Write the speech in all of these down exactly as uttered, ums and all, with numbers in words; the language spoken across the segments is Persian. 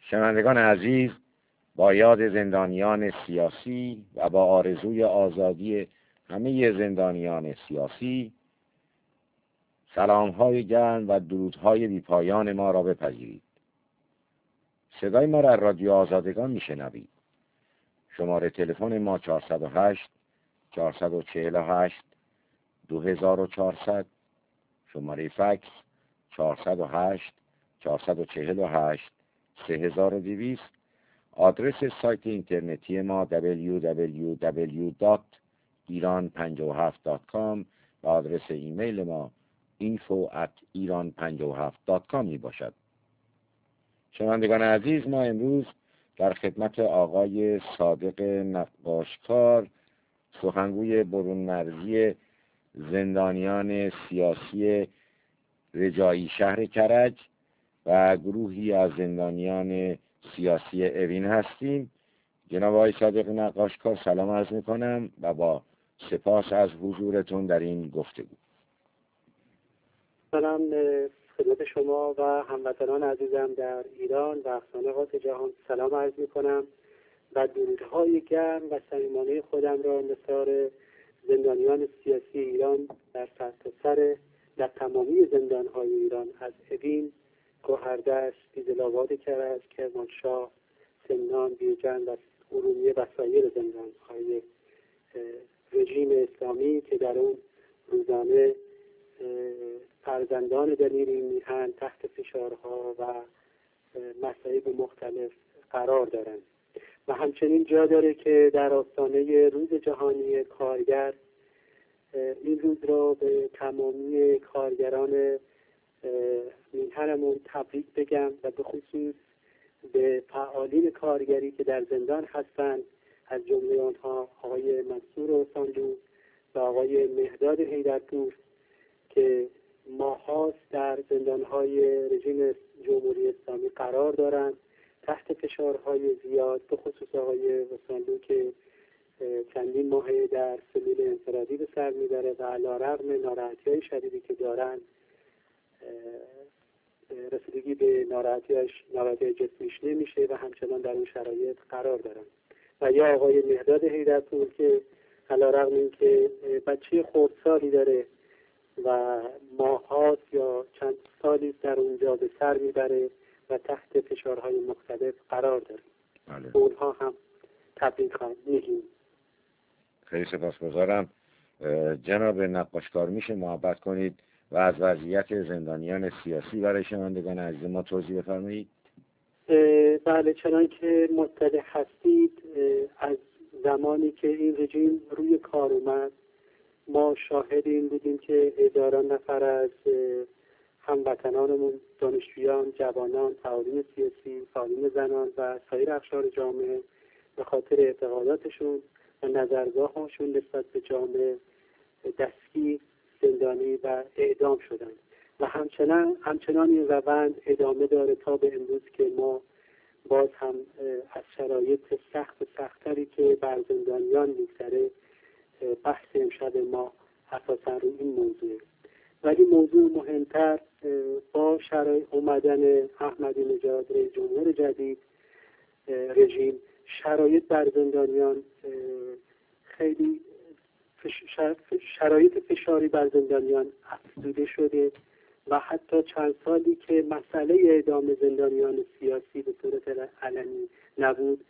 شنوندگان عزیز، با یاد زندانیان سیاسی و با آرزوی آزادی همه زندانیان سیاسی، سلام‌های گرم و درودهای بی‌پایان ما را بپذیرید. صدای ما را از رادیو آزادگان میشنوید. شماره تلفن ما چهارصد و هشت چهارصد و چهل و هشت دو هزار و چهارصد، شماره فکس چهارصد و هشت چهارصد و چهل و هشت سه هزار و دویست، آدرس سایت اینترنتی ما دبلیو دبلیو دبلیو دات ایران پنجاه و هفت دات کام و آدرس ایمیل ما اینفو ات ایران پنجاه و هفت دات کام می باشد. شنوندگان عزیز، ما امروز در خدمت آقای صادق نقاشکار، سخنگوی برون مرزی زندانیان سیاسی رجایی شهر کرج و گروهی از زندانیان سیاسی اوین هستیم. جناب آقای صادق نقاشکار، سلام عرض میکنم و با سپاس از حضورتون در این گفتگو. سلام خدمت شما و هموطنان عزیزم در ایران و اقصانقاط جهان سلام عرض میکنم و درودهای گرم و صمیمانه خودم را نثار زندانیان سیاسی ایران در سرتاسر در تمامی زندانهای ایران، از اوین، گوهردشت، دیزل‌آباد کرج، کرمانشاه، سمنان، بیرجند و ارومیه و سایر زندانهای رژیم اسلامی که در اون روزانه فرزندان دلیر میهن تحت فشارها و مصائب مختلف قرار دارند. و همچنین جا داره که در آستانه روز جهانی کارگر این روز را به تمامی کارگران میهنمون تبریک بگم و به خصوص به فعالین کارگری که در زندان هستند، از جمله آنها آقای منصور اوسانلو و آقای مهداد حیدرپور که ماهاست در زندانهای رژیم جمهوری اسلامی قرار دارند تحت فشارهای زیاد، به خصوص آقای اوسانلو که چندین ماه در سلول انفرادی به سر میبره و علیرغم ناراحتی‌های شدیدی که دارند رسیدگی به ناراحتی‌اش ناراحتی جسمیش نمیشه و همچنان در این شرایط قرار دارند. و یا آقای مهداد حیدرپور که علیرغم اینکه بچه خردسالی داره و ماهات یا چند سالی در اونجا به سر میبره و تحت فشارهای مختلف قرار داره. بله. اونها هم تبریک میگیم. خیلی سپاسگزارم. جناب نقاشکار، میشه محبت کنید و از وضعیت زندانیان سیاسی برای شنوندگان عزیز ما توضیح بفرمایید؟ بله، چنان که مطلع هستید، از زمانی که این رژیم روی کار اومد ما شاهد این بودیم که هزاران نفر از هموطنانمون، دانشجویان، جوانان، فعالین سیاسی، فعالین زنان و سایر اقشار جامعه به خاطر اعتقاداتشون و نظرگاهشون نسبت به جامعه دستگیر، زندانی و اعدام شدند و همچنان همچنان این روند ادامه داره تا به امروز که ما باز هم از شرایط سخت و سخت‌تری که بر زندانیان می‌گذره بحث امشب ما اساساً روی این موضوع. ولی موضوع مهمتر با شرایط اومدن احمدی نژاد رئیس جمهور جدید رژیم، شرایط بر زندانیان خیلی شرایط فشاری بر زندانیان افزوده شده و حتی چند سالی که مسئله اعدام زندانیان سیاسی به صورت علنی نبود،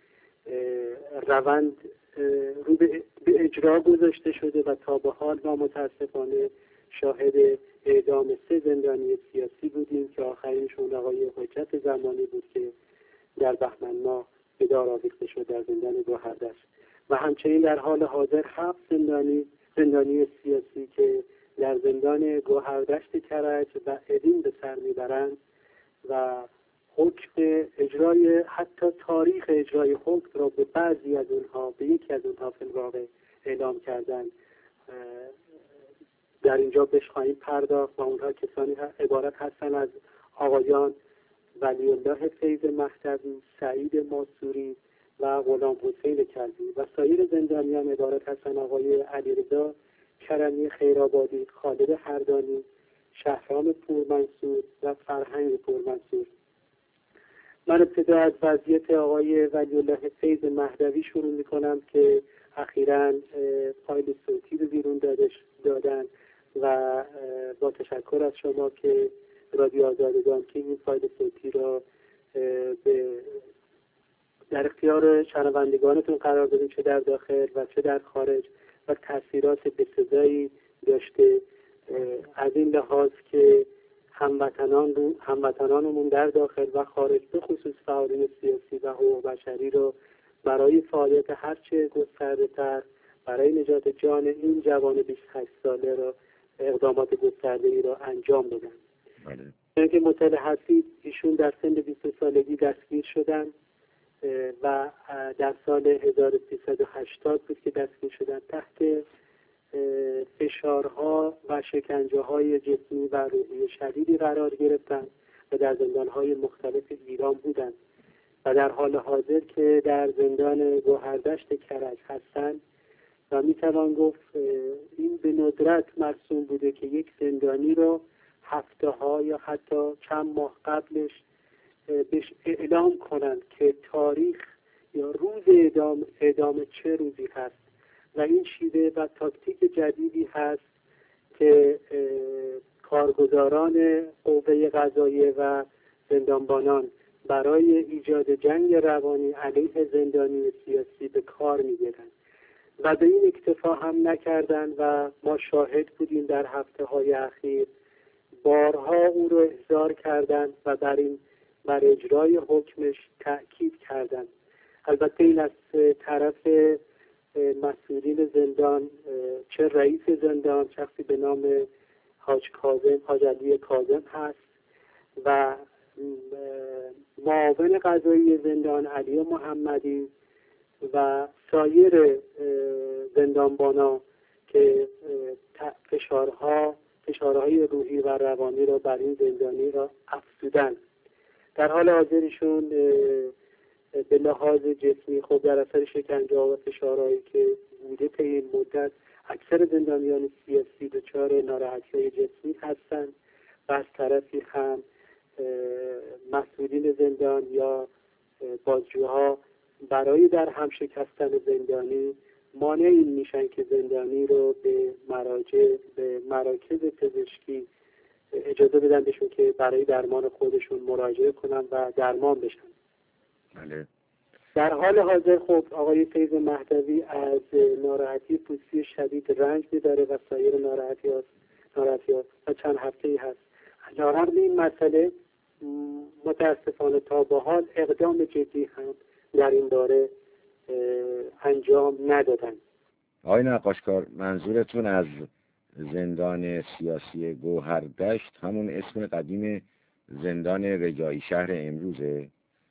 روند رو به اجرا گذاشته شده و تا به حال ما متاسفانه شاهد اعدام سه زندانی سیاسی بودیم که آخرینشون آقای حجت زمانی بود که در بهمن ماه به دار آویخته شد در زندان گوهردشت و همچنین در حال حاضر هفت زندانی زندانی سیاسی که در زندان گوهردشت کرج و اوین به سر میبرند و حکم اجرای، حتی تاریخ اجرای حکم را به بعضی از اونها، به یکی از اونها فی الواقع اعلام کردن. در اینجا بهش خواهیم پرداخت و اونها کسانی عبارت هستن از آقایان ولی الله فیض مهدوی، سعید ماسوری و غلام حسین کلبی و سایر زندانیان عبارت هستن آقای علیرضا کرمی خیرآبادی، خالد هردانی، شهرام پورمنصور و فرهنگ پورمنصور. من ابتدا از وضعیت آقای ولی الله فیض مهدوی شروع میکنم که اخیراً فایل صوتی رو بیرون دادن و با تشکر از شما که رادیو آزادگان که این فایل صوتی را به در اختیار شنوندگانتون قرار دادیم، چه در داخل و چه در خارج، و تاثیرات بسزایی داشته از این لحاظ که هموطنان رو هموطنانمون در داخل و خارج به خصوص فعالین سیاسی و حقوق بشری رو برای فعالیت هرچه گسترده تر برای نجات جان این جوان بیست و هشت ساله را اقدامات گسترده ای را انجام بدن. بله. که مطلع هستید ایشون در سن بیست سالگی دستگیر شدن و در سال هزار و سیصد و هشتاد بود که دستگیر شدن، تحت فشارها و شکنجه‌های جسمی و روحی شدیدی قرار گرفتند و در زندان‌های مختلف ایران بودند و در حال حاضر که در زندان گوهردشت کرج هستند و میتوان گفت این به ندرت مرسوم بوده که یک زندانی رو هفته ها یا حتی چند ماه قبلش بهش اعلام کنند که تاریخ یا روز اعدام اعدام چه روزی هست. و این شیوه و تاکتیک جدیدی هست که کارگزاران قوه قضاییه و زندانبانان برای ایجاد جنگ روانی علیه زندانی سیاسی به کار می‌گیرند و به این اکتفا هم نکردند و ما شاهد بودیم در هفته‌های اخیر بارها او رو احضار کردند و بر این بر اجرای حکمش تأکید کردند. البته این از طرف مسئولین زندان، چه رئیس زندان شخصی به نام حاج کاظم حاج علی کاظم هست و معاون قضایی زندان علی محمدی و سایر زندانبانا که فشارها فشارهای روحی و روانی را بر این زندانی را افزودند. در حال حاضرشون به لحاظ جسمی خود در اثر شکنجه و فشارهایی که بوده طی این مدت اکثر زندانیان سیاسی دچار ناراحتی‌های جسمی هستند و از طرفی هم مسئولین زندان یا بازجوها برای در هم شکستن زندانی مانع این میشن که زندانی رو به مراجع به مراکز پزشکی اجازه بدن بهشون که برای درمان خودشون مراجعه کنن و درمان بشن. بله. در حال حاضر خب آقای فیض مهدوی از ناراحتی پوستی شدید رنج می‌داره و سایر ناراحتی هست ناراحتی هست و چند هفته‌ای هست. علی‌رغم این مسئله متاسفانه تا به حال اقدام جدی هم در این باره انجام ندادن. آقای نقاشکار، منظورتون از زندان سیاسی گوهردشت همون اسم قدیم زندان رجایی شهر امروزه؟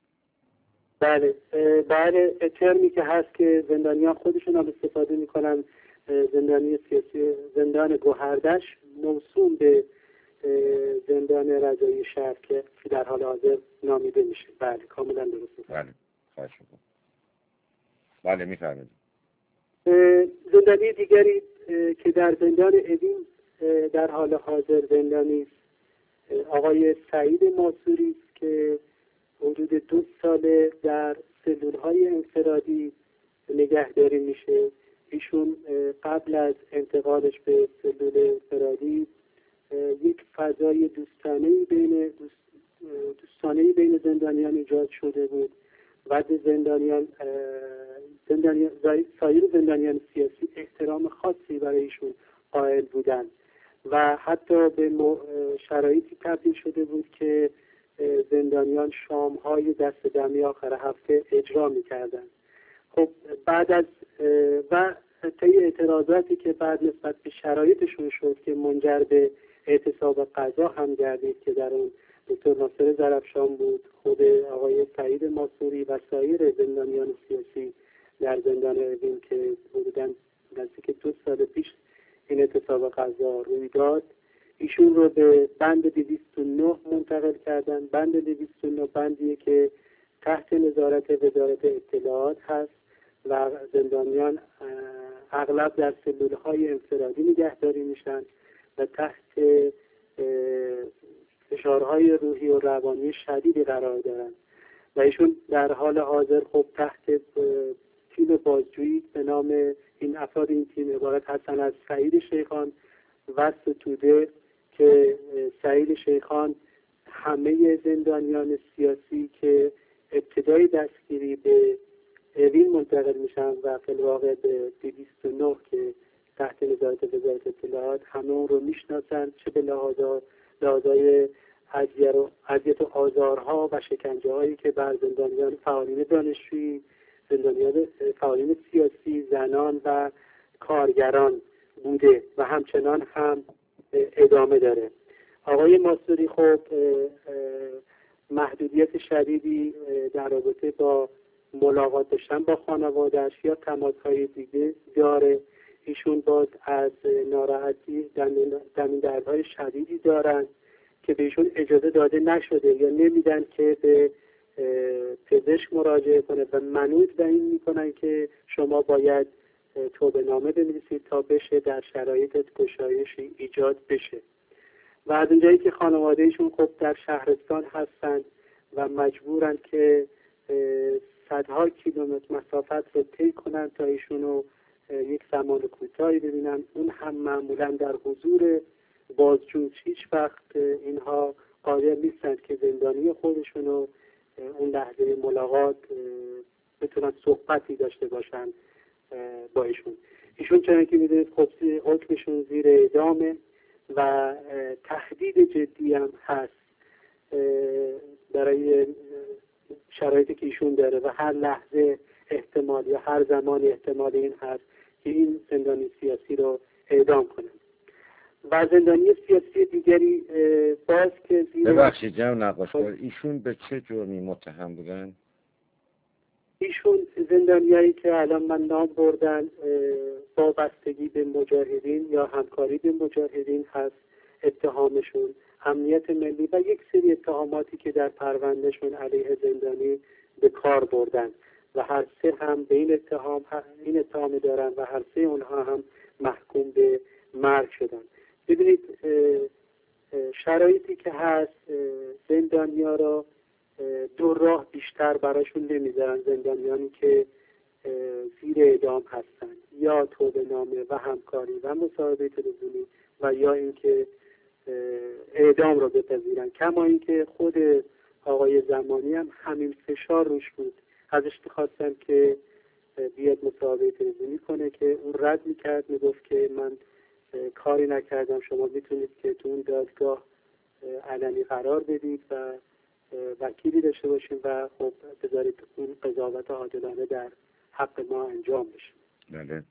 بله بله ترمی که هست که زندانیان خودشون هم استفاده میکنن، زندانی سیاسی زندان گوهردشت موسوم به زندان رجایی شهر که در حال حاضر نامیده میشه. بله کاملا درست. بله خواهش میکنم. بله میفرمایید. زندانی دیگری که در زندان اوین در حال حاضر زندانی است آقای سعید ماسوری است که حدود دو ساله در سلول‌های انفرادی نگهداری میشه. ایشون قبل از انتقالش به سلول انفرادی یک فضای دوستانه‌ای بین دوست دوستانه‌ای بین زندانیان ایجاد شده بود و زندانیان زندانیان سایر زندانیان سیاسی احترام خاصی برای ایشون قائل بودند و حتی به شرایطی تبدیل شده بود که زندانیان شام‌های دست دمی آخر هفته اجرا می‌کردند. خب بعد از و طی اعتراضاتی که بعد نسبت به شرایطشون شد که منجر به اعتصاب قضا هم گردید که در اون دکتر ناصر زرفشان بود، خود آقای سعید ماسوری و سایر زندانیان سیاسی در زندان اوین که حدوداً نزدیک دو سال پیش این اعتصاب قضا روی داد، ایشون رو به بند دویست و نه منتقل کردن. بند دویست و نه بندیه که تحت نظارت وزارت اطلاعات هست و زندانیان اغلب در سلول‌های انفرادی نگهداری میشن و تحت فشارهای روحی و روانی شدیدی قرار دارن و ایشون در حال حاضر خب تحت تیم بازجویی به نام این افراد این تیم عبارت هستن از سعید شیخان و ستوده که سعید شیخان همه زندانیان سیاسی که ابتدای دستگیری به اوین منتقل میشن و فی الواقع به دویست و نه که تحت نظارت وزارت اطلاعات همه اون رو میشناسن، چه به لحاظای اذیت و آزارها و شکنجه هایی که بر زندانیان فعالین دانشجویی، زندانیان فعالین سیاسی، زنان و کارگران بوده و همچنان هم ادامه داره. آقای ماسوری خب محدودیت شدیدی در رابطه با ملاقات داشتن با خانواده‌اش یا تماس‌های دیگه داره. ایشون باز از ناراحتی دمین دردهای شدیدی دارن که بهشون اجازه داده نشده یا نمیدن که به پزشک مراجعه کنه و منوط به این میکنن که شما باید توبه نامه بنویسید تا بشه در شرایط گشایشی ایجاد بشه. و از اونجایی که خانوادهشون خب در شهرستان هستن و مجبورن که صدها کیلومتر مسافت رو طی کنن تا ایشونو یک زمان کوتاهی ببینن، اون هم معمولا در حضور بازجو. هیچ وقت اینها قادر نیستند که زندانی خودشونو اون لحظه ملاقات بتونن صحبتی داشته باشن با ایشون. ایشون چون که میدونید خب حکمشون زیر اعدامه و تهدید جدی هم هست برای شرایطی که ایشون داره و هر لحظه احتمال یا هر زمانی احتمال این هست که این زندانی سیاسی رو اعدام کنن. و زندانی سیاسی دیگری باز که زیر ببخشید جناب نقاشکار، ایشون به چه جرمی متهم بودن؟ ایشون زندانیایی که الان من نام بردن وابستگی به مجاهدین یا همکاری به مجاهدین هست اتهامشون، امنیت ملی و یک سری اتهاماتی که در پروندهشون علیه زندانی به کار بردن و هر سه هم به این اتهام این اتهام دارن و هر سه اونها هم محکوم به مرگ شدن. ببینید شرایطی که هست زندانیا را دو راه بیشتر براشون نمیذارن. زندانیانی که زیر اعدام هستن یا توبه نامه و همکاری و مصاحبه تلویزیونی و یا اینکه اعدام را بپذیرن. کما اینکه خود آقای زمانی هم همین فشار روش بود، ازش می‌خواستن که بیاد مصاحبه تلویزیونی کنه که اون رد میکرد، میگفت که من کاری نکردم، شما میتونید که تو اون دادگاه علنی قرار بدید و وکیلی داشته باشیم و خب بذارید اون قضاوت عادلانه در حق ما انجام بشه. بله.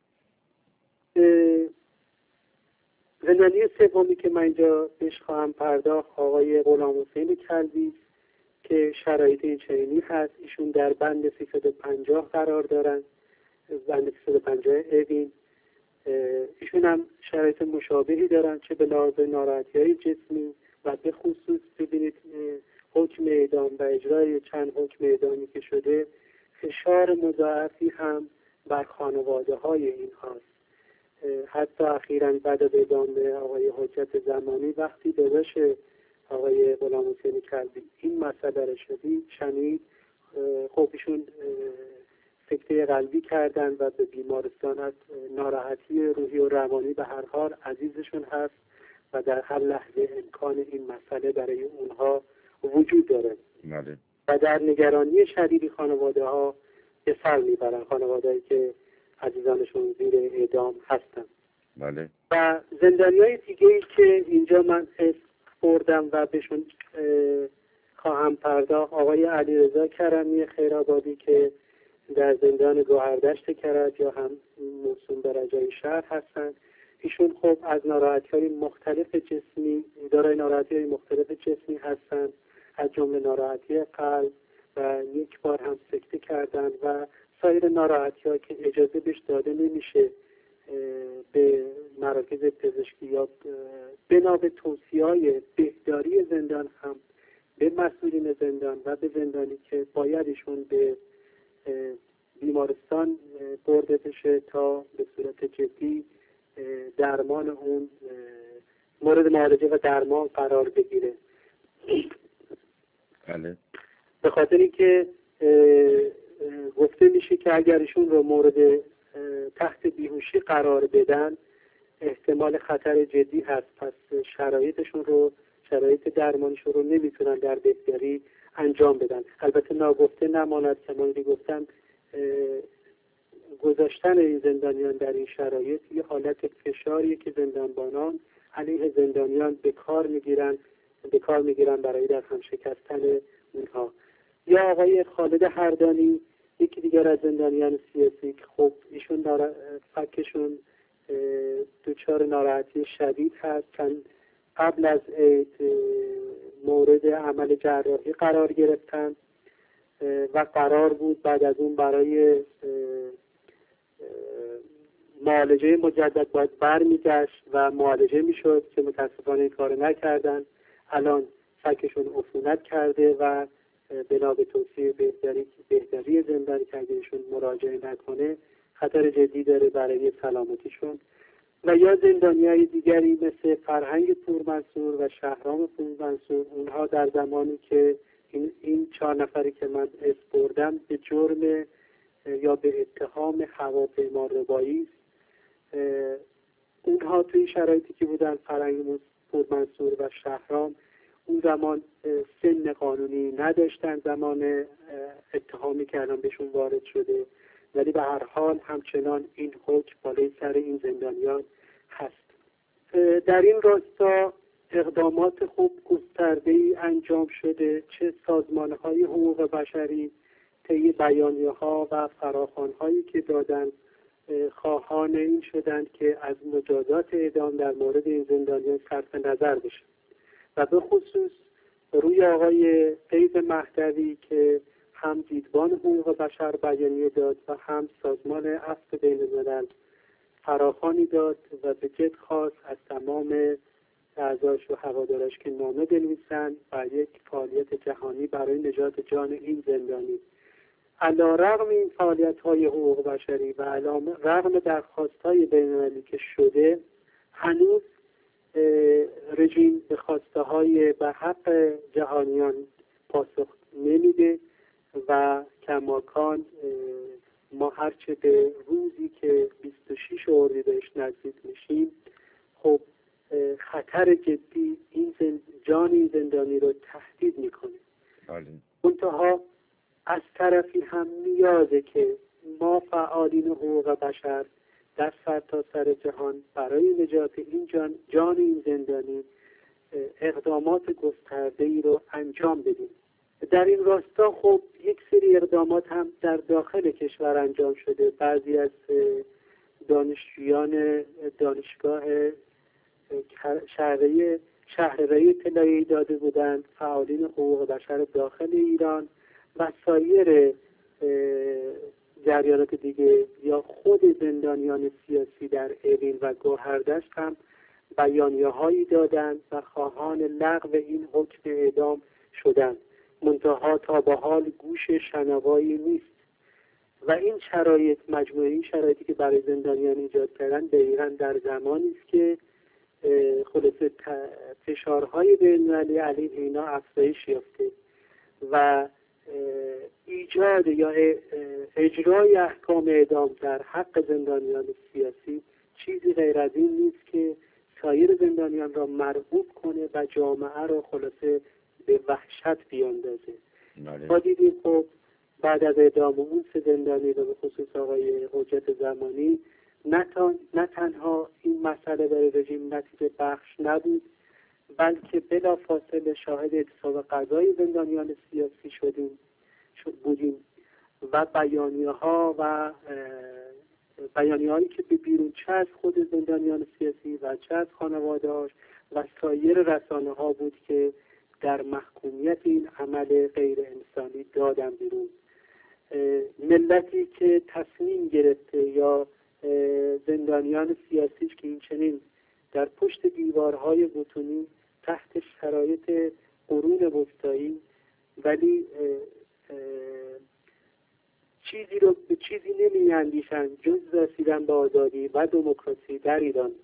زندانی سومی که من اینجا بهش خواهم پرداخت آقای غلامحسین کلبی که شرایط این چنینی هست. ایشون در بند سیصد و پنجاه قرار دارن، بند سیصد و پنجاه اوین. ایشون هم شرایط مشابهی دارن، چه به لحاظ ناراحتی‌های جسمی و به خصوص ببینید حکم اعدام و اجرای چند حکم اعدامی که شده فشار مضاعفی هم بر خانواده های این هاست. حتی اخیراً بعد از اعدام آقای حجت زمانی وقتی داداش آقای غلامحسین کلبی این مسئله رو شدید شنید، خب ایشون سکته قلبی کردن و به بیمارستان از ناراحتی روحی و روانی به هر حال عزیزشون هست و در هر لحظه امکان این مسئله برای اونها وجود داره. بله. و در نگرانی شدیدی خانواده ها به سر میبرن، خانواده هایی که عزیزانشون زیر اعدام هستن. بله. و زندانی های دیگه ای که اینجا من اسم بردم و بهشون خواهم پرداخت آقای علیرضا کرمی خیرآبادی که در زندان گوهردشت کرج یا هم موسوم به رجای شهر هستند. ایشون خب از ناراحتی‌های مختلف جسمی دارای ناراحتی‌های مختلف جسمی هستند، از جمله ناراحتی قلب و یک بار هم سکته کردن و سایر ناراحتی‌ها که اجازه بهش داده نمیشه به مراکز پزشکی یا بنا به توصیه‌های بهداری زندان هم به مسئولین زندان و به زندانی که باید ایشون به بیمارستان برده بشه تا به صورت جدی درمان اون مورد معالجه و درمان قرار بگیره. بله. به خاطر اینکه گفته میشه که اگر ایشون رو مورد تحت بیهوشی قرار بدن احتمال خطر جدی هست، پس شرایطشون رو شرایط درمانشون رو نمیتونن در بهتری انجام بدن. البته ناگفته نماند که من گفتم گذاشتن این زندانیان در این شرایط یه حالت فشاریه که زندانبانان علیه زندانیان به کار میگیرن به کار میگیرن برای در هم شکستن اونها. یا آقای خالد هردانی، یکی دیگر از زندانیان سیاسی که خب ایشون نارا... فکشون دچار ناراحتی شدید هست، چند قبل از عید مورد عمل جراحی قرار گرفتن و قرار بود بعد از اون برای معالجه مجدد باید برمیگشت و معالجه میشد که متاسفانه این کار نکردن. الان فکشون عفونت کرده و بنا به توصیه بهتری بهتری زندانی که اگه ایشون مراجعه نکنه خطر جدی داره برای سلامتیشون. و یا زندانیای دیگری مثل فرهنگ پورمنصور و شهرام پورمنصور، اونها در زمانی که این, این چهار نفری که من اسم بردم به جرم یا به اتهام هواپیما ربایی، اونها توی شرایطی که بودن فرهنگ پورمنصور و شهرام اون زمان سن قانونی نداشتن زمان اتهامی که الان بهشون وارد شده، ولی به هر حال همچنان این حکم بالای سر این زندانیان هست. در این راستا اقدامات خوب گسترده‌ای انجام شده، چه سازمان‌های حقوق بشری طی بیانیه‌ها و فراخوان‌هایی که دادن خواهان این شدند که از مجازات اعدام در مورد این زندانیان صرف نظر بشه و به خصوص روی آقای قیس مهدوی که هم دیدبان حقوق بشر بیانیه داد و هم سازمان عفو بین الملل فراخوانی داد و به جد خواست از تمام اعضاش و هوادارش که نامه بنویسند و یک فعالیت جهانی برای نجات جان این زندانی. علی‌رغم این فعالیت‌های حقوق بشری و علی‌رغم درخواست‌های بین‌المللی که شده، هنوز رژیم به خواسته‌های به حق جهانیان پاسخ نمیده و کماکان ما هرچه به روزی که بیست و شش اردیبهشت نزدیک میشیم خب خطر جدی این زند... جان این زندانی رو تهدید میکنه. منتها از طرفی هم نیازه که ما فعالین حقوق بشر در سرتاسر جهان برای نجات این جان, جان این زندانی اقدامات گسترده‌ای رو انجام بدیم. در این راستا خب یک سری اقدامات هم در داخل کشور انجام شده. بعضی از دانشجویان دانشگاه شهری شهرهای اطلاعی داده بودند، فعالین حقوق بشر داخل ایران و سایر جریانات دیگه یا خود زندانیان سیاسی در اوین و گوهردشت هم بیانیه هایی دادند و خواهان لغو این حکم اعدام شدند. منتها تا به حال گوش شنوایی نیست و این شرایط مجموعی شرایطی که برای زندانیان ایجاد کردن دقیقاً در زمانی است که خلاصه فشارهای بین‌المللی علیه اینا افزایش یافته و ایجاد یا اجرای احکام اعدام در حق زندانیان سیاسی چیزی غیر از این نیست که سایر زندانیان را مرعوب کنه و جامعه را خلاصه به وحشت بیاندازه. ما دیدیم خب بعد از اعدام اون سه زندانی و به خصوص آقای حجت زمانی نه, نه تنها این مسئله برای رژیم نتیجه بخش نبود، بلکه بلا فاصله شاهد اعتصاب قضای زندانیان سیاسی شدیم شد بودیم و بیانیه ها و بیانیه هایی که به بیرون چه از خود زندانیان سیاسی و چه از خانواده‌هاش و سایر رسانه ها بود که در محکومیت این عمل غیر انسانی دادن بیرون. ملتی که تصمیم گرفته یا زندانیان سیاسیش که این چنین در پشت دیوارهای بتونی تحت شرایط قرون وسطایی ولی چیزی رو به چیزی نمی اندیشن جز رسیدن به آزادی و دموکراسی در ایران.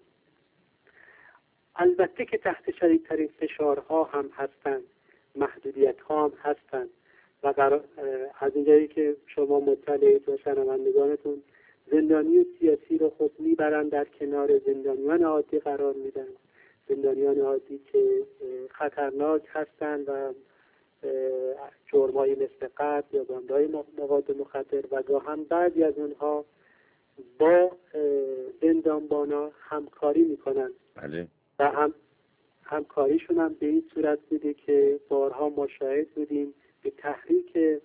البته که تحت شدیدترین فشارها هم هستند، محدودیت ها هم هستند و قرار از اینجایی که شما مطلعید و شنوندگانتون زندانی سیاسی رو خب میبرن در کنار زندانیان عادی قرار میدن، زندانیان عادی که خطرناک هستند و جرمایی مثل قتل یا بندهای مواد مخدر و گاهن بعضی از اونها با زندانبانا همکاری میکنن. بله. و هم همکاریشون هم به این صورت بوده که بارها ما شاهد بودیم به تحریک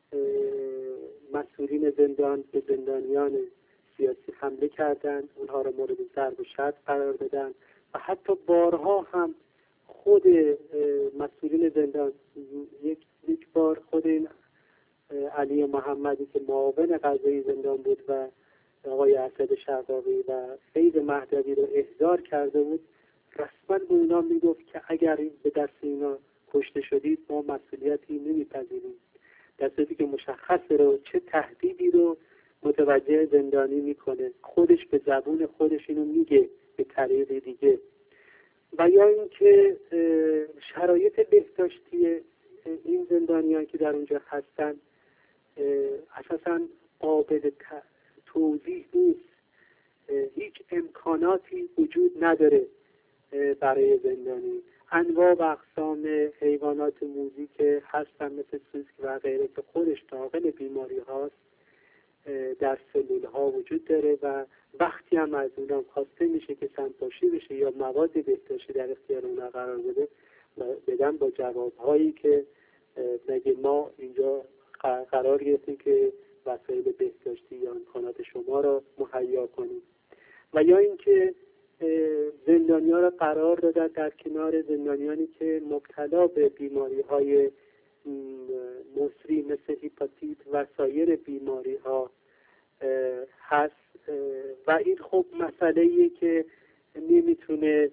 مسئولین زندان به زندانیان سیاسی حمله کردند، اونها را مورد ضرب و شتم قرار دادن و حتی بارها هم خود مسئولین زندان یک یک بار خود این علی محمدی که معاون قضایی زندان بود و آقای اسد شقاقی و فیض مهدوی رو احضار کرده بود، رسما به اونا میگفت که اگر به دست اینا کشته شدید ما مسئولیتی نمیپذیریم، در صورتی که مشخصه رو چه تهدیدی رو متوجه زندانی میکنه، خودش به زبون خودش اینو میگه به طریق دیگه. و یا اینکه شرایط بهداشتی این زندانیان که در اونجا هستن اساساً قابل توضیح نیست، هیچ امکاناتی وجود نداره برای زندانی. انواع و اقسام حیوانات موذی که هستن مثل سوسک و غیره که خودش داخل بیماری هاست در سلول ها وجود داره و وقتی هم از اونها خواسته میشه که سمپاشی بشه یا مواد بهداشتی در اختیار اونها قرار بده بدن با جواب هایی که مگه ما اینجا قرار گرفتیم که وسایل بهداشتی یا امکانات شما را مهیا کنیم. و یا اینکه زندانیان را قرار دادن در کنار زندانیانی که مبتلا به بیماری های مصری مثل هیپاتیت و سایر بیماری ها هست و این خب مسئله‌ایه که نمیتونه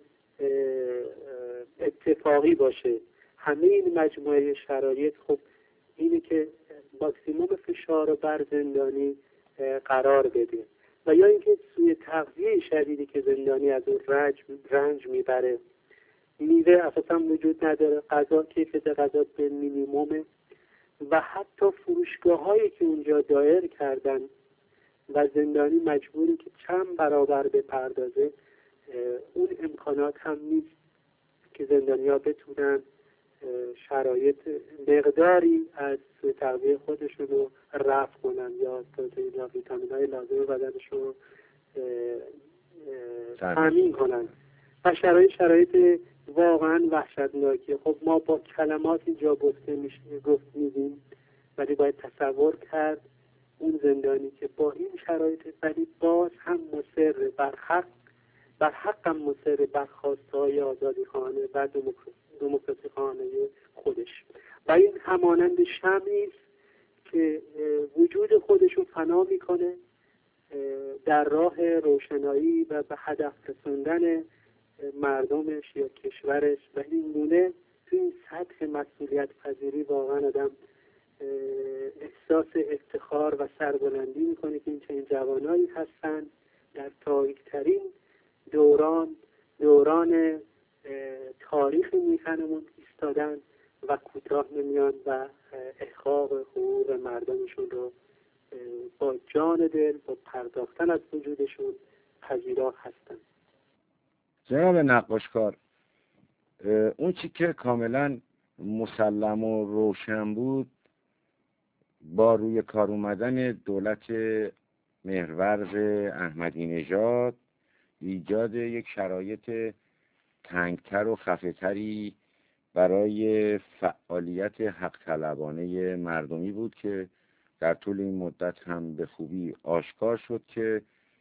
اتفاقی باشه. همه این مجموعه شرایط خب اینه که ماکسیموم فشار رو بر زندانی قرار بده. و یا اینکه سوی تغذیه شدیدی که زندانی از اون رنج رنج میبره، میوه اساسا وجود نداره، غذا کیفیت غذا به مینیمومه و حتی فروشگاه هایی که اونجا دایر کردن و زندانی مجبوری که چند برابر بپردازه، اون امکانات هم نیست که زندانی ها بتونن شرایط مقداری از تغذیه خودشون رو رفع کنن یا یا ویتامین های لازم بدنشون رو تامین کنن و شرایط شرایط واقعا وحشتناکی. خب ما با کلمات اینجا گفته میشه گفت میدیم، ولی باید تصور کرد اون زندانی که با این شرایط ولی باز هم مصر بر حق بر حق هم مصر بر خواستهای آزادی خانه و دموکراسی خانه خودش و این همانند شمعی است که وجود خودش رو فنا میکنه در راه روشنایی و به هدف رسوندن مردمش یا کشورش و این گونه تو این سطح مسئولیت پذیری واقعا آدم احساس افتخار و سربلندی میکنه که این چنین جوانایی هستن در تاریک‌ترین دوران دوران تاریخ میهنمون ایستادن و کوتاه نمیان و احقاق حقوق مردمشون رو با جان دل با پرداختن از وجودشون پذیرا هستن. جناب نقاشکار، اون چی که کاملا مسلم و روشن بود با روی کار اومدن دولت مهرورز احمدی نژاد ایجاد یک شرایط تنگتر و خفه‌تری برای فعالیت حق طلبانه مردمی بود که در طول این مدت هم به خوبی آشکار شد که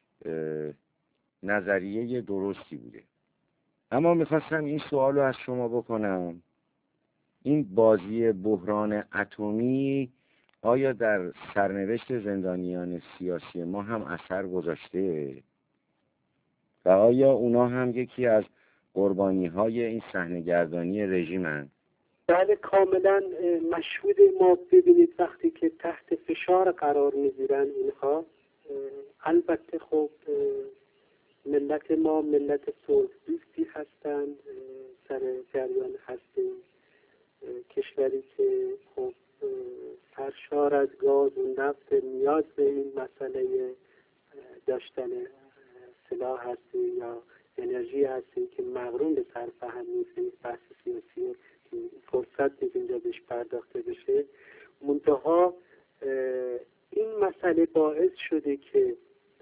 نظریه درستی بوده. اما میخواستم این سوال رو از شما بکنم، این بازی بحران اتمی آیا در سرنوشت زندانیان سیاسی ما هم اثر گذاشته و آیا اونا هم یکی از قربانی های این صحنه‌گردانی رژیمن؟ بله کاملا مشهود. ما ببینید وقتی که تحت فشار قرار میگیرن اینها، البته خب ملت ما ملت صلح دوستی هستند، سر جریان هستیم، کشوری که خب سرشار از گاز و نفت نیاز به این مسئله داشتن سلاح هستی یا انرژی هستی که مغروم به سرفهم نیست. بحث سیاسی فرصت نیست اینجا بهش پرداخته بشه. منتها این مسئله باعث شده که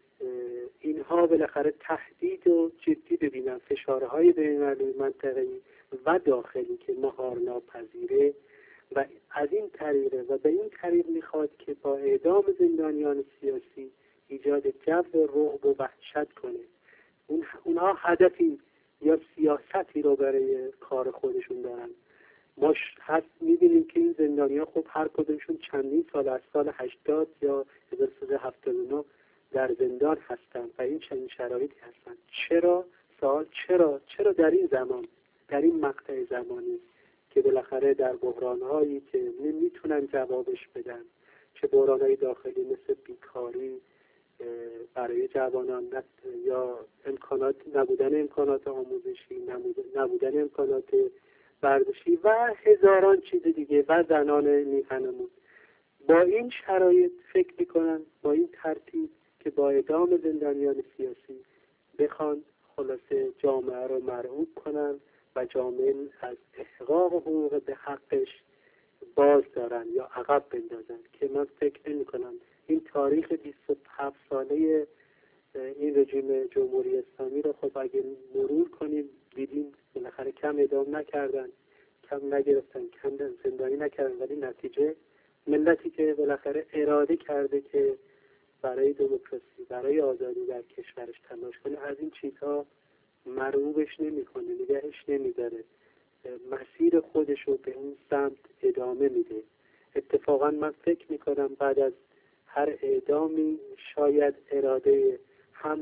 اینها بالاخره تهدید و جدی ببینن، فشارهای بین‌المللی منطقه‌ای و داخلی که مهار ناپذیره و از این طریقه و به این طریق میخواد که با اعدام زندانیان سیاسی ایجاد جو رعب و وحشت کنه. اون اونها هدفی یا سیاستی رو برای کار خودشون دارن. ما هست میبینیم که این زندانیان خب هر کدومشون چندین سال از سال هشتاد یا هزار و سیصد و هفتاد و نه در زندان هستن و این چنین شرایطی هستن. چرا؟ سوال چرا؟ چرا در این زمان، در این مقطع زمانی که بالاخره در بحران‌هایی که نمیتونن جوابش بدن، چه بحران‌های داخلی مثل بیکاری برای جوانان یا امکانات نبودن امکانات آموزشی، نبودن امکانات ورزشی و هزاران چیز دیگه و زنان میهنمون، با این شرایط فکر میکنن با این ترتیب که با اعدام زندانیان سیاسی بخوان خلاصه جامعه رو مرعوب کنن و جامعه از احقاق حقوق به حقش باز دارن یا عقب بندازن، که من فکر نمی کنم این تاریخ بیست و هفت ساله این رژیم جمهوری اسلامی رو خب اگه مرور کنیم دیدیم بالاخره کم اعدام نکردن، کم نگرفتن، کم زندانی نکردن، ولی نتیجه ملتی که بالاخره اراده کرده که برای دموکراسی، برای آزادی در کشورش تلاش کنه، از این چیزها مرغوبش نمیکنه، نگهش نمیداره، مسیر خودش رو به این سمت ادامه میده. اتفاقا من فکر میکنم بعد از هر اعدامی شاید اراده هم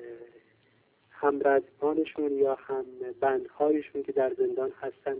همرزمانشون یا هم بندهایشون که در زندان هستن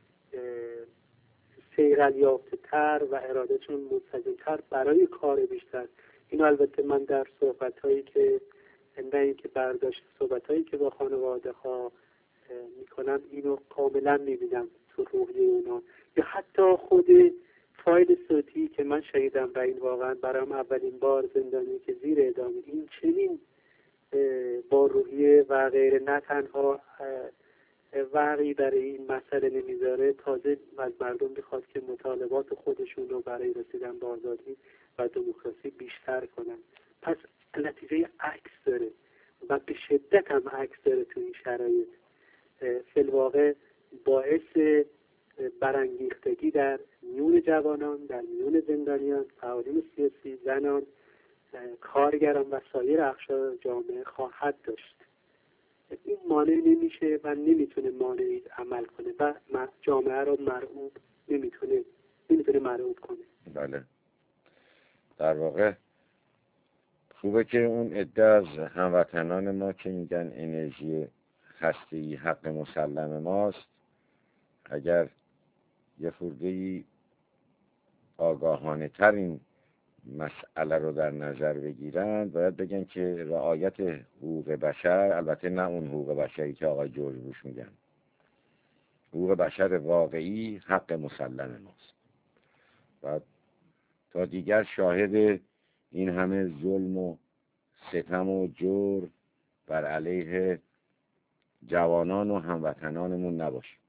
سیرل یافته تر و ارادهشون منسجم تر برای کار بیشتر. اینو البته من در صحبت هایی که نه اینکه برداشت صحبت هایی که با خانواده ها میکنم اینو کاملا میبینم تو روحیه اونا، یا حتی خود فایل صوتی که من شنیدم و این واقعا برام اولین بار زندانی که زیر اعدام این چنین با روحیه و غیره نه تنها وقعی برای این مسئله نمیذاره، تازه از مردم میخواد که مطالبات خودشون رو برای رسیدن به آزادی و دموکراسی بیشتر کنن. پس نتیجه عکس داره و به شدت هم عکس داره تو این شرایط. فی الواقع باعث برانگیختگی در میون جوانان، در میون زندانیان، فعالین سیاسی، زنان، کارگران و سایر اقشار جامعه خواهد داشت. این مانع نمیشه و نمیتونه مانعی عمل کنه و جامعه رو مرعوب نمیتونه نمیتونه مرعوب کنه. بله، در واقع خوبه که اون عده از هموطنان ما که میگن انرژی هستی حق مسلم ماست، اگر یه خورده‌ای آگاهانه تر این مسئله رو در نظر بگیرن، باید بگن که رعایت حقوق بشر، البته نه اون حقوق بشری که آقای جورج بوش میگن، حقوق بشر واقعی حق مسلم ماست. و تا دیگر شاهد این همه ظلم و ستم و جور بر علیه جوانان و هموطنانمون نباشیم.